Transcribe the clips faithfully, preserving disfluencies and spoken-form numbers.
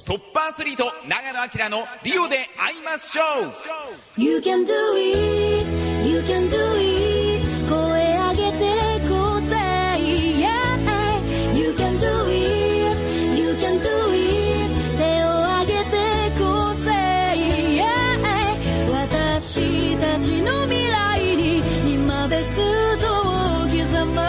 トップアスリート長野明のリオで会いましょう。 You can do it, you can do it 声上げてこうぜ、yeah. You can do it, you can do it 手を上げてこうぜ、yeah. 私たちの未来に今ベストを刻もう。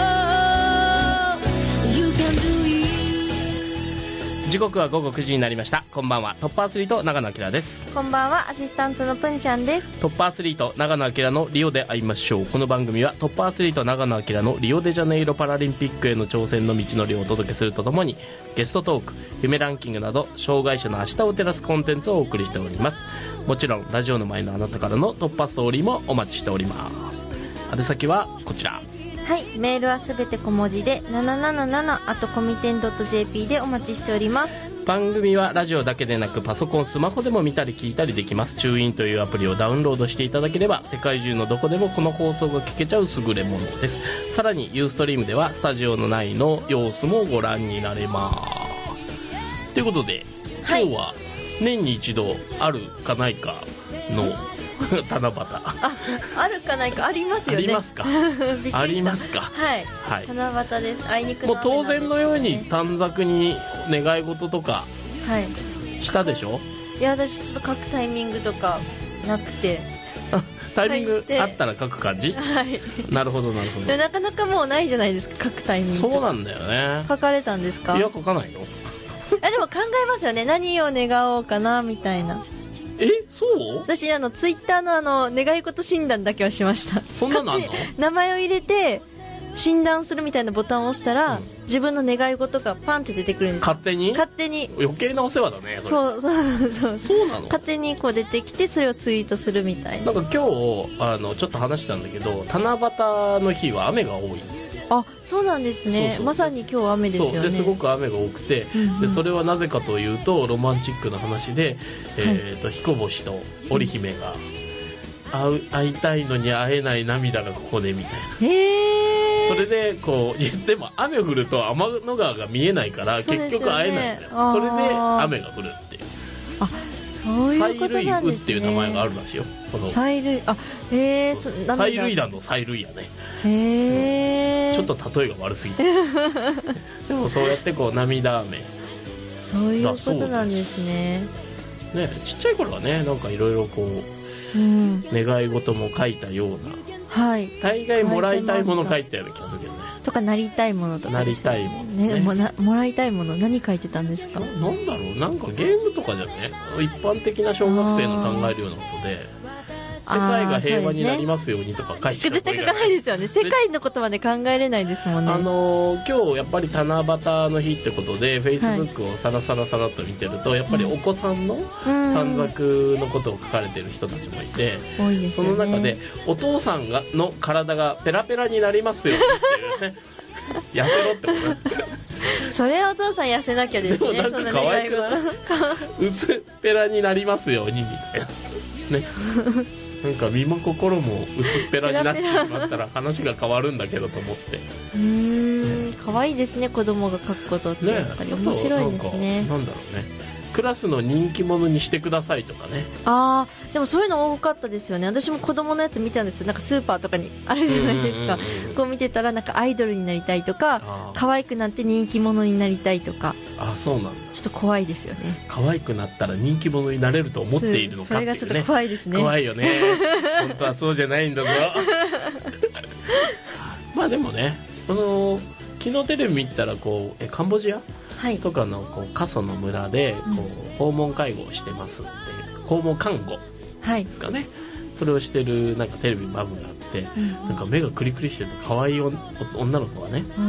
You can do it。 時刻は午後くじになりました。こんばんは、トップアスリート長野明です。 こんばんは、アシスタントのぷんちゃんです。 トップアスリート長野明のリオで会いましょう。この番組はトップアスリート長野明のリオデジャネイロパラリンピックへの挑戦の道のりをお届けするとともに、ゲストトーク、夢ランキングなど障害者の明日を照らすコンテンツをお送りしております。もちろんラジオの前のあなたからの突破ストーリーもお待ちしております。宛先はこちら。 はい、メールはすべて小文字でななななな アットコミテン ドット ジェーピー でお待ちしております。 番組はラジオだけでなくパソコン、スマホでも見たり聞いたりできます。チューインというアプリをダウンロードしていただければ世界中のどこでもこの放送が聞けちゃう優れものです。さらにユーストリームではスタジオの内の様子もご覧になれますということで、今日は年に一度あるかないかの七夕。 あ、あるかないかありますよね。 ありますか。ありますか。 はい、はい、七夕です。あいにくの雨なんですよね。 もう当然のように短冊に願い事とかしたでしょ。はい、 いや私ちょっと書くタイミングとかなくてタイミングあったら書く感じ。はい。なるほどなるほど。 なかなかもうないじゃないですか、書くタイミング。 そうなんだよね。 書かれたんですか。 いや書かないよ。 あでも考えますよね、何を願おうかなみたいな。 え、そう？ 私あのツイッターのあの願い事診断だけはしました。 そんなのあんの？ 名前を入れて診断するみたいなボタンを押したら、うん、自分の願い事がパンって出てくるんです。 勝手に？ 勝手に。 余計なお世話だね。 そうそうそう。 そうなの？ 勝手にこう出てきてそれをツイートするみたいな。 なんか今日あのちょっと話したんだけど、七夕の日は雨が多い。 あ、そうなんですね。そうそう、まさに今日雨ですよね。 そうですごく雨が多くて、うんうん、でそれはなぜかというとロマンチックな話で、えーとはい、彦星と織姫が会う、会いたいのに会えない涙がここでみたいな。へー。それでこう言っても雨降ると天の川が見えないから、ね、結局会えないんだよ。それで雨が降るっていう。あ、 そういうことなんですね。 催涙雨っていう名前があるらしいよ。この催涙、あ、へー、そ催涙弾の催涙やね。 へー、 ちょっと例えが悪すぎてでもそうやってこう涙雨、 そういうことなんですね。 ね、ちっちゃい頃はね、なんかいろいろこう、うん、願い事も書いたような、はい、大概もらいたいもの書いたような気がするけどね。 とかなりたいものとかですよね。なりたいもの、ね、ね、も, なもらいたいもの何書いてたんですか。 な, なんだろう、なんかゲームとかじゃね、一般的な小学生の考えるようなことで、世界が平和になりますようにとか書いてある、 ね、絶対書かないですよね。世界のことまで考えれないですもんね。 あのー、今日やっぱり七夕の日ってことで Facebook をサラサラサラっと見てると、はい、やっぱりお子さんの短冊のことを書かれてる人たちもいて、うん、多いですよね。その中でお父さんがの体がペラペラになりますよっていうね痩せろってことそれはお父さん痩せなきゃですね。 でもなんか可愛くない薄っぺらになりますようにみたいなねなんか身も心も薄っぺらになってしまったら話が変わるんだけどと思ってうーん、可愛いですね、子供が書くことってやっぱり面白いですね。 なんかなんだろうね、クラスの人気者にしてくださいとかね。あー、でもそういうの多かったですよね。私も子供のやつ見たんですよ。なんかスーパーとかにあるじゃないですか、うんうんうん、こう見てたらなんかアイドルになりたいとか、可愛くなって人気者になりたいとか。 あ、そうなんだ。 ちょっと怖いですよね。 可愛くなったら人気者になれると思っているのかっていうね。それがちょっと怖いですね。 怖いよね本当はそうじゃないんだぞまあでもね、あのー、昨日テレビ見たらこうえカンボジアはい、とかのこう過疎の村でこう訪問介護をしてますっていう訪問看護ですかね、はい、それをしてるなんかテレビ番組があって、うん、なんか目がクリクリしてて可愛い女の子がね、うん、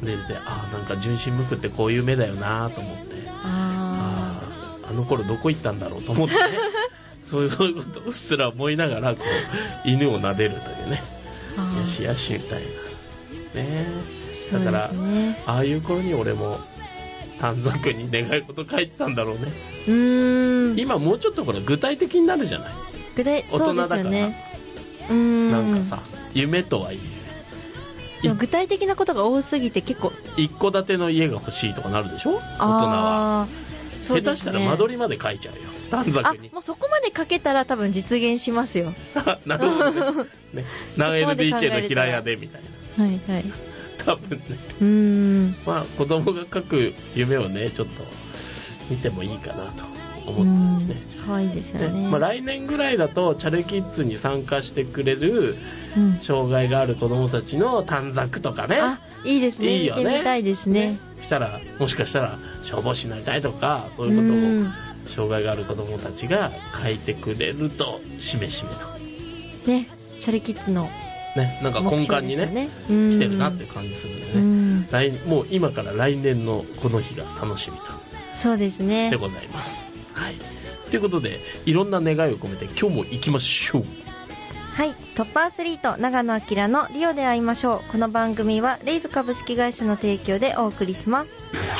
でであなんか純真無垢ってこういう目だよなと思って、あああの頃どこ行ったんだろうと思ってねそういうそういうことをうっすら思いながらこう犬を撫でるというね、よしよしみたいなね。だから、ね、ああいう頃に俺も短冊に願い事書いてたんだろうね。うーん、今もうちょっとこれ具体的になるじゃない。 具体大人だから、 ね、 うーん、なんかさ夢とはいえでも具体的なことが多すぎて結構一戸建ての家が欲しいとかなるでしょ、大人は。 下手したら間取りまで書いちゃうよ、短冊に。 あ、もうそこまで書けたら多分実現しますよ。 なるほどね。ね、何 エルディーケー の平屋でみたいな。はいはい。 多分ね。 うーん。 まあ子供が書く夢をねちょっと見てもいいかなと思ってね。 可愛いですよね。 ね、まあ、来年ぐらいだとチャレキッズに参加してくれる障害がある子供たちの短冊とかね、 あ、いいですね。いいよね。見てみたいですね。 ね、したらもしかしたら消防士になりたいとかそういうことを障害がある子供たちが書いてくれるとしめしめとね、チャレキッズのね、なんか根幹に ね, ね来てるなって感じするんでね、来もう今から来年のこの日が楽しみとそうですねでございます。はい、ということでいろんな願いを込めて今日も行きましょう。 はい、トップアスリート長野明のリオで会いましょう。この番組はレイズ株式会社の提供でお送りします。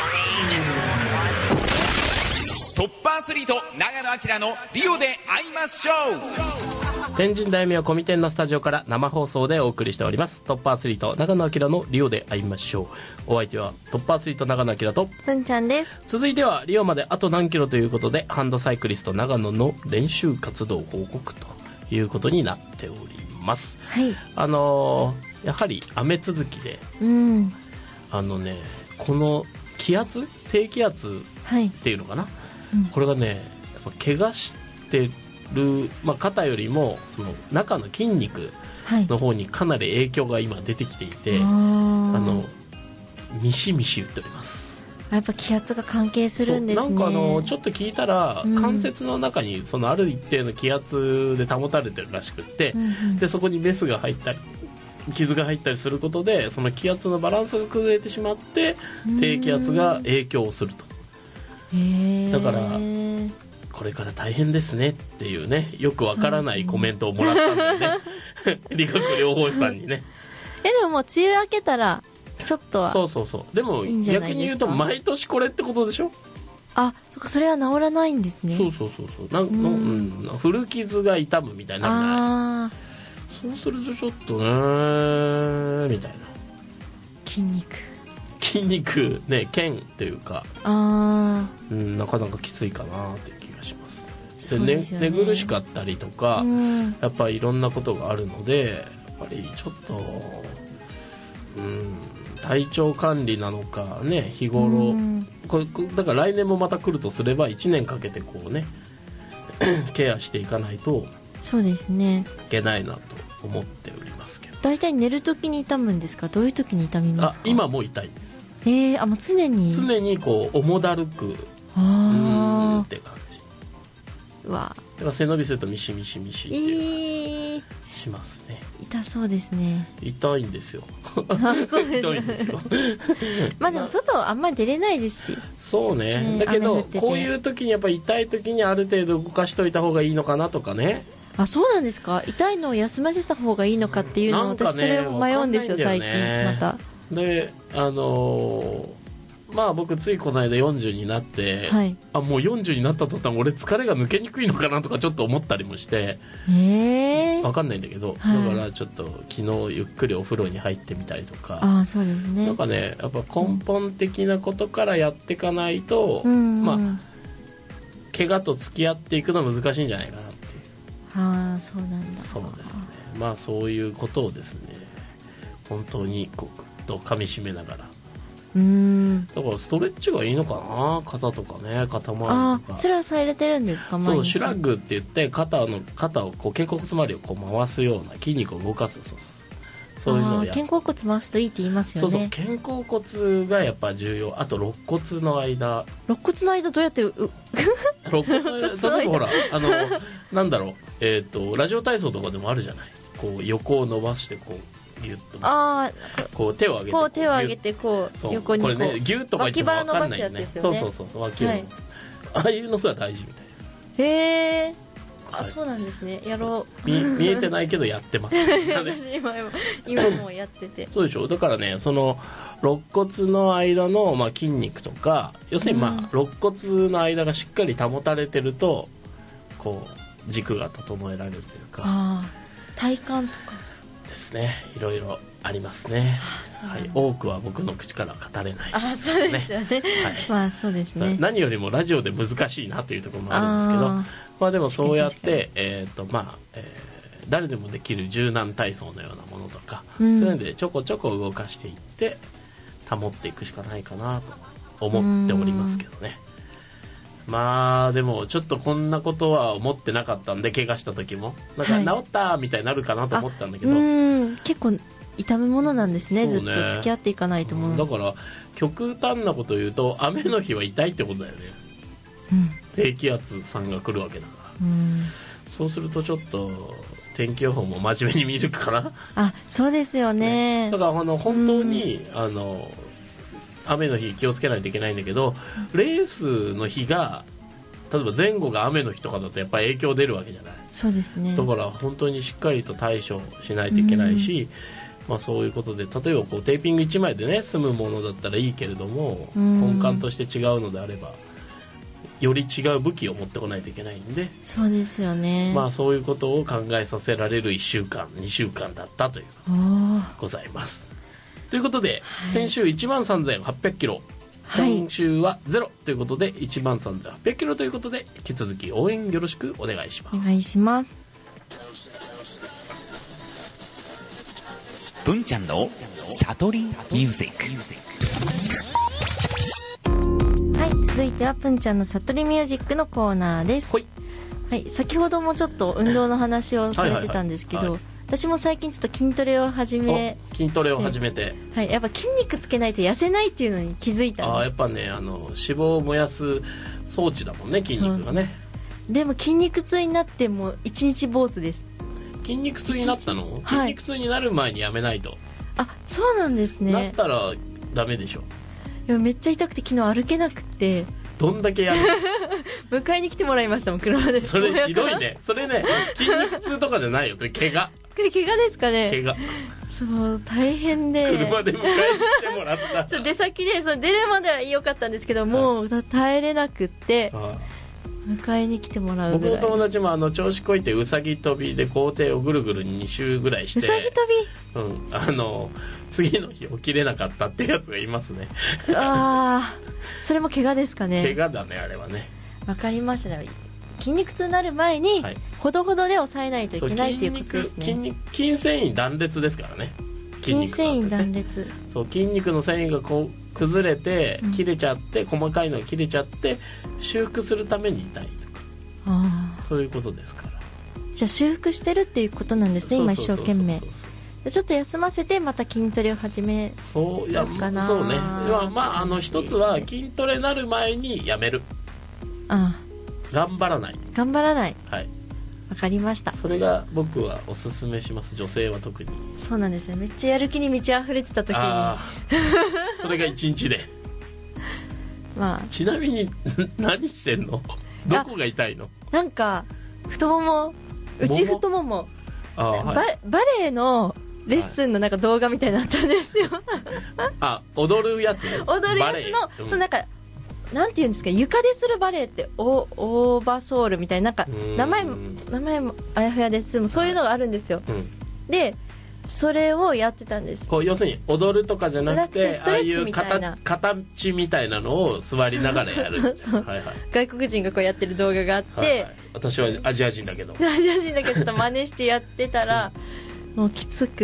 トップアスリート長野明のリオで会いましょう。 天神大名コミテンのスタジオから生放送でお送りしておりますトップアスリート長野明のリオで会いましょう。お相手はトップアスリート長野明とふんちゃんです。 続いてはリオまであと何キロということでハンドサイクリスト長野の練習活動報告ということになっております。 はい、 あのー、やはり雨続きで、 うん、 あのねこの気圧低気圧っていうのかな、はい、うん、これがねやっぱ怪我してる、まあ、肩よりもその中の筋肉の方にかなり影響が今出てきていて、はい、あのミシミシ言っております。 やっぱ気圧が関係するんですね。 なんかあのちょっと聞いたら、うん、関節の中にそのある一定の気圧で保たれてるらしくって、うんうん、でそこにメスが入ったり傷が入ったりすることでその気圧のバランスが崩れてしまって低気圧が影響をすると。だからこれから大変ですねっていうねよくわからないコメントをもらったんだよね理学療法士さんにねえでももう梅雨明けたらちょっとはそうそうそうでも逆に言うと毎年これってことでしょ。 あ、そっかそれは治らないんですね。 そうそうそうそうなん、うん、古傷が痛むみたいになるんじゃない。そうするとちょっとねみたいな筋肉筋肉ね腱っていうかあ、 うん、なかなかきついかなって気がします。 そうですよね、 寝苦しかったりとか、うん、やっぱりいろんなことがあるのでやっぱりちょっと、うん、体調管理なのかね日頃、うん、これだから来年もまた来るとすればいちねんかけてこうねケアしていかないとそうですねいけないなと思っておりますけど。 だいたい寝るときに痛むんですか。どういうときに痛みますか。 あ今も痛い。 えー、あもう常に常にこう重だるくあうんって感じ。 うわだから背伸びするとミシミシミシって、えー、しますね。 痛そうですね。 痛いんですよあそうです痛いんですよまあでも外あんまり出れないですしそうね、ねだけどこういう時にやっぱり痛い時にある程度動かしといた方がいいのかなとかね。 あそうなんですか。痛いのを休ませた方がいいのかっていうのを、ね、私それを迷うんですよ最近また。 であのーまあ僕ついこの間よんじゅうになって、はい、あもうよんじゅうになった途端俺疲れが抜けにくいのかなとかちょっと思ったりもしてえー、 分かんないんだけど、はい、だからちょっと昨日ゆっくりお風呂に入ってみたりとかあそうですねなんかねやっぱ根本的なことからやっていかないと、 うん、 まあ怪我と付き合っていくのは難しいんじゃないかなっていう。 ああそうなんだ。 そうですね。まあそういうことをですね本当にこうと噛み締めながらうーんだからストレッチがいいのかな肩とかね肩周りとか。 あそれはされてるんですか。 そうシュラッグって言って肩の肩をこう肩甲骨周りをこう回すような筋肉を動かすそうそうそういうのをや肩甲骨回すといいって言いますよね。 そうそう肩甲骨がやっぱ重要。あと肋骨の間肋骨の間どうやってう肋骨の間例えばほらあのなんだろうえっ、ー、とラジオ体操とかでもあるじゃないこう横を伸ばしてこうギュッとあこう手を上げてこう手を上げてこう横にこうこれねギュッとか言っても分かんないよね。そうそうそうそう脇腹、はい、ああいうのが大事みたいです。 へえあ、はい、そうなんですね。やろう 見, 見えてないけどやってます私 今, 今もやっててそうでしょ。だからねその肋骨の間の、まあ、筋肉とか要するに、まあうん、肋骨の間がしっかり保たれてるとこう軸が整えられるというかあ体幹とかですねいろいろありますね。はい、多くは僕の口からは語れない、ね、 あそうですよね、はい、まあそうですね。 何よりもラジオで難しいなというところもあるんですけど、あまあでもそうやって、えーとまあえー、誰でもできる柔軟体操のようなものとか、うん、そういうのでちょこちょこ動かしていって保っていくしかないかなと思っておりますけどね。まあでもちょっとこんなことは思ってなかったんで、怪我した時もなんか治ったみたいになるかなと思ったんだけど、はい、うん結構痛むものなんです ね, ねずっと付き合っていかないと思う、 うん、だから極端なこと言うと雨の日は痛いってことだよね、うん、低気圧さんが来るわけだから、うん、そうするとちょっと天気予報も真面目に見るから。 あそうですよ ね, ねだからあの本当に、うん、あの雨の日気をつけないといけないんだけど、レースの日が例えば前後が雨の日とかだとやっぱり影響出るわけじゃない。 そうですね。 だから本当にしっかりと対処しないといけないし、うんまあ、そういうことで例えばこうテーピングいちまいでね済むものだったらいいけれども、うん、根幹として違うのであればより違う武器を持ってこないといけないんで、 そうですよね。 まあそういうことを考えさせられるいっしゅうかんにしゅうかんだったということでございます。ということで、はい、先週いちまんさんぜんはっぴゃくキロ、はい、今週はゼロということでいちまんさんぜんはっぴゃくキロということで引き続き応援よろしくお願いします。 お願いします。 文ちゃんの悟りミュージック。 はい、続いては文ちゃんの悟りミュージックのコーナーです。はい、はい、先ほどもちょっと運動の話をされてたんですけど、はいはいはいはい、私も最近ちょっと筋トレを始め筋トレを始めて、 はい、やっぱ筋肉つけないと痩せないっていうのに気づいたんです。 あやっぱねあの脂肪を燃やす装置だもんね筋肉がね。 でも筋肉痛になってもいちにち坊主です。 筋肉痛になったの？筋肉痛になる前にやめないと。 あそうなんですね。 なったらダメでしょ。 いやめっちゃ痛くて昨日歩けなくて。 どんだけやる迎えに来てもらいましたもん車で。 それひどいね。それね筋肉痛とかじゃないよ。それ怪我。 これ怪我ですかね。 怪我。 そう大変で車で迎えに来てもらったそう出先でそう出るまでは良かったんですけど、もう耐えれなくって、ああ迎えに来てもらうぐらい。 僕の友達もあの調子こいてうさぎ跳びで校庭をぐるぐるに周ぐらいして、 うさぎ跳び、うん、あの次の日起きれなかったってやつがいますね。 ああそれも怪我ですかね。 怪我だねあれはね。 わかりましたね。筋肉痛になる前に、はい、ほどほどで抑えないといけないっていうことですね。 筋肉筋繊維断裂ですからね。 筋肉筋繊維断裂。 そう筋肉の繊維がこう崩れて切れちゃって、うん、細かいのが切れちゃって修復するために痛いとか、あそういうことですから。 じゃあ修復してるっていうことなんですね。今一生懸命ちょっと休ませてまた筋トレを始めようかな。 そうね。まあ、まあ、あの一つは筋トレなる前にやめる。ああ頑張らない頑張らない。 はいわかりました。 それが僕はおすすめします。女性は特に。 そうなんですよ。めっちゃやる気に満ち溢れてた時にそれが一日でまあちなみに何してんの？どこが痛いの？ なんか太もも内太ももあ、はい、バ, バレエのレッスンのなんか動画みたいになったんですよあ踊るやつ踊るやつの、うん、そうなんかなんていうんですか床でするバレエってオーバーソウルみたいな、なんか名前も名前もあやふやです。そういうのがあるんですよ、うん、でそれをやってたんです。 こう要するに踊るとかじゃなくてストレッチみたいな形みたいなのを座りながらやるはい、はい、 外国人がこうやってる動画があって、はいはい、 私はアジア人だけどアジア人だけどちょっと真似してやってたらもうきつくって、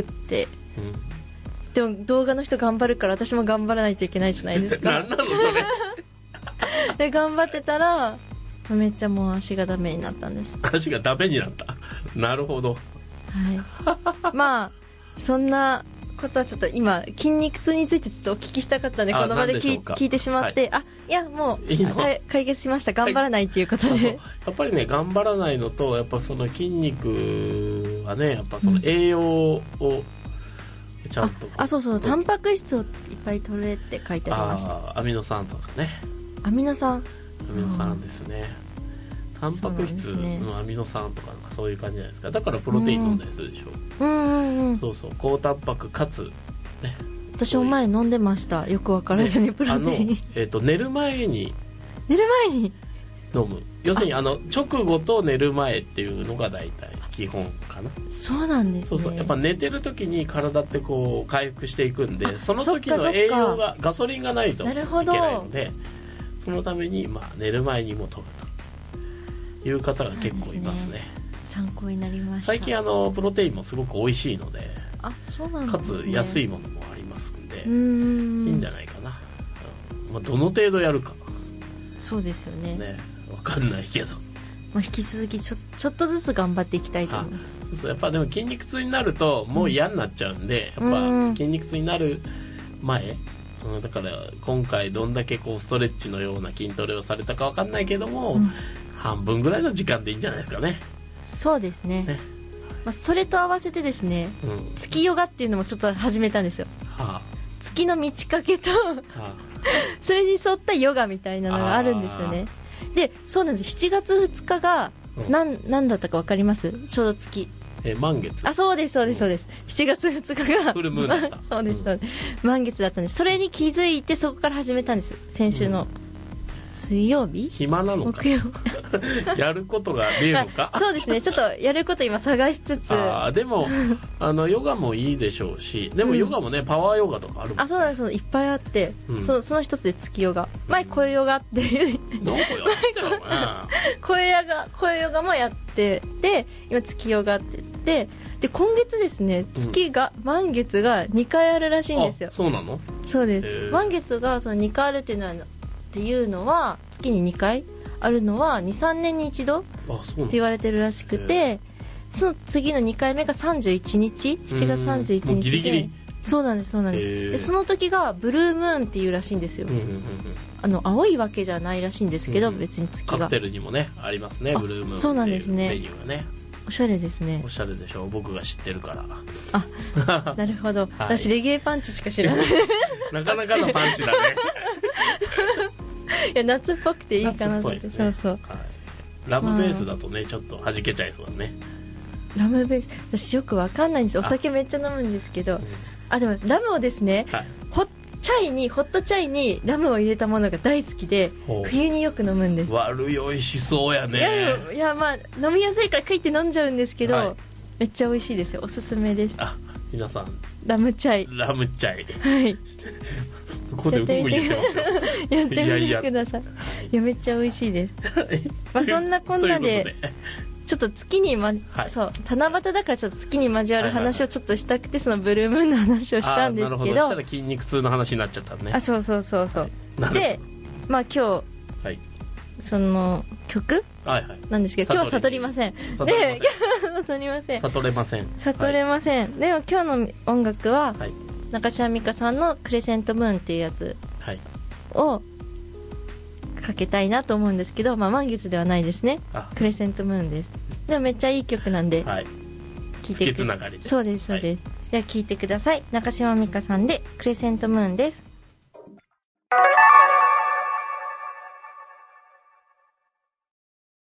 うん、でも動画の人頑張るから私も頑張らないといけないじゃないですか何なのそれで頑張ってたらめっちゃもう足がダメになったんです。 足がダメになった。なるほど。 はい。まあそんなことはちょっと今筋肉痛についてちょっとお聞きしたかったのでこの場で 聞, 聞いてしまって、はい、あいやもういい解決しました。頑張らないっていうことで、はい、 やっぱりね頑張らないのとやっぱその筋肉はねやっぱその栄養を、うんちゃんと あ, あそうそうタンパク質をいっぱい取れって書いてありました。 あアミノ酸とかね。 アミノ酸アミノ酸ですね。タンパク質のアミノ酸とかなんかそういう感じじゃないですか。だからプロテイン飲んだりするでしょ。うんうんうんそうそう高タンパクかつ、ね、 私も前飲んでました。よく分からずにプロテイン、ねあのえー、と寝る前に寝る前に飲む。要するにあの直後と寝る前っていうのが大体基本かな。 そうなんですね。 そうそう、やっぱ寝てる時に体ってこう回復していくんで、その時の栄養がガソリンがないといけないので、そのためにまあ寝る前にも取るという方が結構いますね。 参考になりました。 最近あのプロテインもすごく美味しいので、 あ、そうなんですね、 かつ安いものもありますんで、 うーん、 いいんじゃないかな、うん、まあ、どの程度やるかそうですよね。 ね、分かんないけど、 まあ、引き続きちょ、ちょっとずつ頑張っていきたいと思います。 そうそう、やっぱでも筋肉痛になるともう嫌になっちゃうんで、うん、やっぱ筋肉痛になる前、うん、だから今回どんだけこうストレッチのような筋トレをされたか分かんないけども、うん、半分ぐらいの時間でいいんじゃないですかね。 そうですね、ね、まあ、それと合わせてですね、うん、月ヨガっていうのもちょっと始めたんですよ、はあ、月の満ち欠けと、はあ、それに沿ったヨガみたいなのがあるんですよね。で、そうなんです。しちがつふつかが何、うん、何だったか分かります？ちょうど月、 え、満月。 あ、そうですそうですそうです、うん、しちがつふつかがフルムーンだった。 そうです、そうです、うん、満月だったんです。それに気づいてそこから始めたんです。先週の、うん、水曜日、 暇なのか木曜やることがねえのかそうですね、ちょっとやること今探しつつ、 あ、でもあのヨガもいいでしょうし、でもヨガもね、うん、パワーヨガとかあるもん、ね、 あ、そうなんです、いっぱいあって、うん、そ, その一つで月ヨガ、前声ヨガっていうどこやってたのかな声ヨガ、声ヨガもやってで、今月ヨガって言ってで、今月ですね、月が、うん、満月がにかいあるらしいんですよ。 あ、そうなの？ そうです。満月がそのにかいあるっていうのはっていうのは月ににかいあるのはにさんねんに一度って言われてるらしくて、その次のにかいめがさんじゅういちにち、しちがつさんじゅういちにちで、 ギリギリ、 そうなんです、そうなんです。でその時がブルームーンっていうらしいんですよ、うんうんうんうん、あの青いわけじゃないらしいんですけど、うんうん、別に月がカクテルにもねありますね、ブルームーンっていうそうなんですね、 メニューがね、 おしゃれですね。 おしゃれでしょう、僕が知ってるから。 あ、なるほど、はい、私レゲエパンチしか知らないなかなかのパンチだねいや、夏っぽくていいかなって、ね、そうそう、はい、 ラムベースだとね、ちょっと弾けちゃいそうだね。 ラムベース、私よくわかんないんです。お酒めっちゃ飲むんですけど、 あ,、うん、あでもラムをですね、はい、ホチャイにホットチャイにラムを入れたものが大好きで、冬によく飲むんです。 悪酔いしそうやね。 いやいや、まあ飲みやすいからクイって飲んじゃうんですけど、はい、めっちゃ美味しいですよ。おすすめです。 あ、皆さんラムチャイ、 ラムチャイ、 はいここでうぐ言ってますよやってみてください。いやいや、いやめっちゃ美味しいですまあそんなこんなでちょっと月に、まはい、そう七夕だからちょっと月に交わる話をちょっとしたくて、そのブルームーンの話をしたんですけど、 なるほど、そしたら筋肉痛の話になっちゃったね。 あ、そうそうそうそう、はい、で、まあ今日、はい、その曲、はいはい、なんですけど、今日は悟りません。 悟れません。 悟りません。 悟れません。 悟れません。はい、でも今日の音楽は、はい、中島美嘉さんのクレセントムーンっていうやつをかけたいなと思うんですけど、まあ、満月ではないですね。クレセントムーンです。でもめっちゃいい曲なんで、はい、聞いてください。そうですそうです、はい、では聴いてください。中島美嘉さんでクレセントムーンです。